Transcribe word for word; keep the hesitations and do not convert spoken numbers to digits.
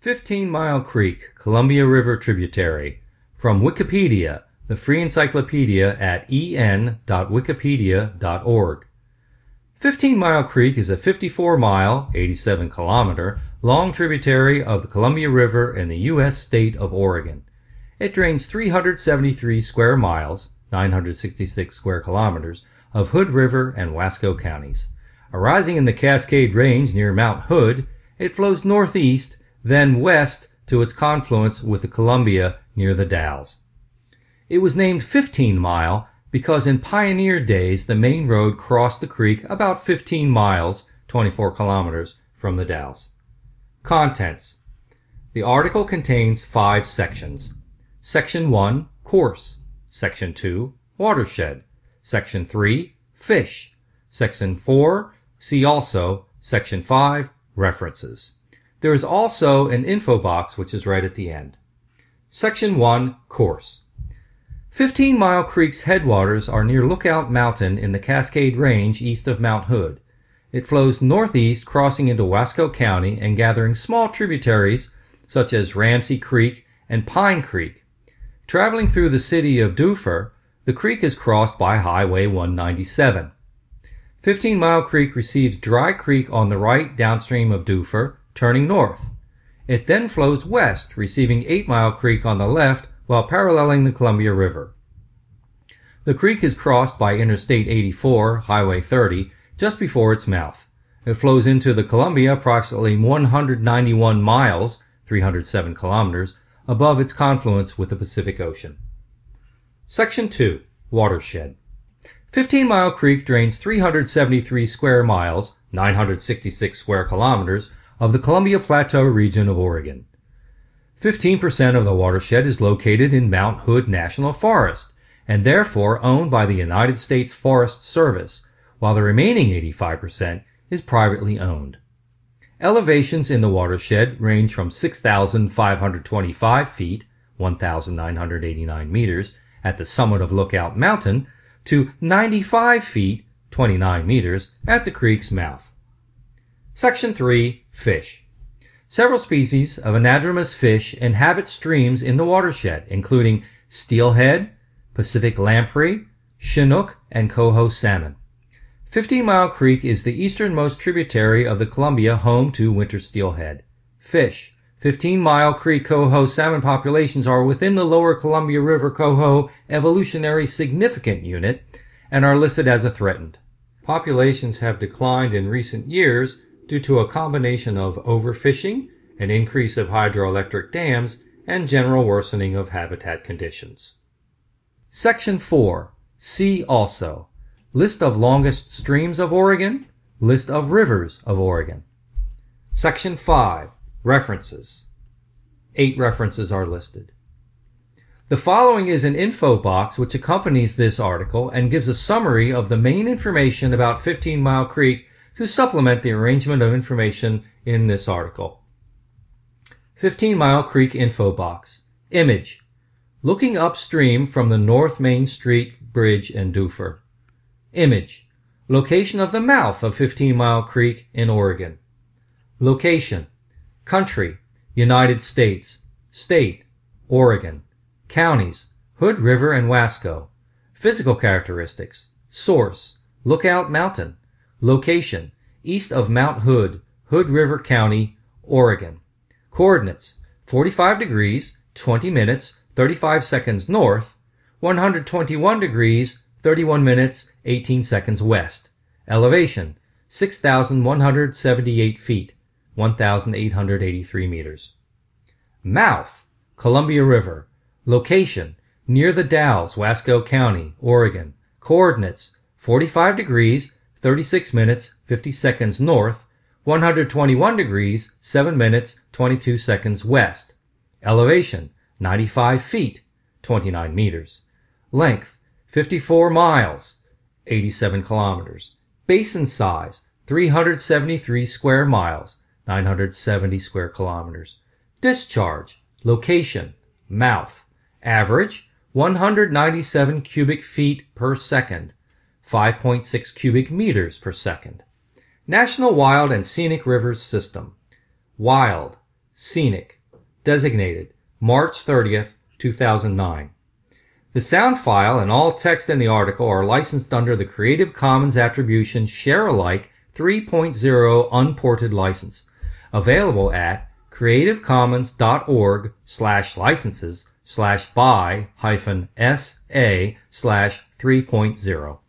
fifteen Mile Creek, Columbia River tributary. From Wikipedia, the free encyclopedia at e n dot wikipedia dot org. fifteen Mile Creek is a fifty-four mile, eighty-seven kilometer, long tributary of the Columbia River in the U S state of Oregon. It drains three hundred seventy-three square miles, nine hundred sixty-six square kilometers, of Hood River and Wasco counties. Arising in the Cascade Range near Mount Hood, it flows northeast, then west to its confluence with the Columbia near the Dalles. It was named fifteen Mile because in pioneer days the main road crossed the creek about fifteen miles, twenty-four kilometers, from the Dalles. Contents. The article contains five sections. Section one, Course. Section two, Watershed. Section three, Fish. Section four, See Also. Section five, References. There is also an info box which is right at the end. Section one, Course. fifteen Mile Creek's headwaters are near Lookout Mountain in the Cascade Range east of Mount Hood. It flows northeast, crossing into Wasco County and gathering small tributaries such as Ramsey Creek and Pine Creek. Traveling through the city of Dufur, the creek is crossed by Highway one ninety-seven. fifteen Mile Creek receives Dry Creek on the right downstream of Dufur, turning north. It then flows west, receiving eight Mile Creek on the left while paralleling the Columbia River. The creek is crossed by Interstate eighty-four, Highway thirty, just before its mouth. It flows into the Columbia approximately one hundred ninety-one miles, three hundred seven kilometers, above its confluence with the Pacific Ocean. Section two, Watershed. fifteen Mile Creek drains three hundred seventy-three square miles, nine hundred sixty-six square kilometers, of the Columbia Plateau region of Oregon. fifteen percent of the watershed is located in Mount Hood National Forest, and therefore owned by the United States Forest Service, while the remaining eighty-five percent is privately owned. Elevations in the watershed range from six thousand five hundred twenty-five feet, one thousand nine hundred eighty-nine meters, at the summit of Lookout Mountain, to ninety-five feet, twenty-nine meters, at the creek's mouth. Section three, Fish. Several species of anadromous fish inhabit streams in the watershed, including steelhead, Pacific lamprey, chinook, and coho salmon. fifteen Mile Creek is the easternmost tributary of the Columbia, home to winter steelhead. Fish. fifteen Mile Creek coho salmon populations are within the lower Columbia River coho evolutionary significant unit and are listed as a threatened. Populations have declined in recent years due to a combination of overfishing, an increase of hydroelectric dams, and general worsening of habitat conditions. Section four, See Also. List of longest streams of Oregon, List of rivers of Oregon. Section five, References. Eight references are listed. The following is an info box which accompanies this article and gives a summary of the main information about fifteen Mile Creek to supplement the arrangement of information in this article. fifteen Mile Creek info box. Image. Looking upstream from the North Main Street Bridge in Dufur. Image. Location of the mouth of fifteen Mile Creek in Oregon. Location. Country. United States. State. Oregon. Counties. Hood River and Wasco. Physical characteristics. Source. Lookout Mountain. Location. East of Mount Hood, Hood River County, Oregon. Coordinates. forty-five degrees, twenty minutes, thirty-five seconds north, one hundred twenty-one degrees, thirty-one minutes, eighteen seconds west. Elevation. six thousand one hundred seventy-eight feet, one thousand eight hundred eighty-three meters. Mouth. Columbia River. Location. Near the Dalles, Wasco County, Oregon. Coordinates. forty-five degrees, thirty-six minutes, fifty seconds north, one hundred twenty-one degrees, seven minutes, twenty-two seconds west. Elevation. ninety-five feet, twenty-nine meters. Length. fifty-four miles, eighty-seven kilometers. Basin size. three hundred seventy-three square miles, nine hundred seventy square kilometers. Discharge. Location. Mouth. Average. one hundred ninety-seven cubic feet per second. five point six cubic meters per second. National Wild and Scenic Rivers System. Wild. Scenic. designated March thirtieth, two thousand nine. The sound file and all text in the article are licensed under the Creative Commons Attribution Share-alike three point oh unported license, available at creativecommons.org slash licenses slash by hyphen SA slash 3.0.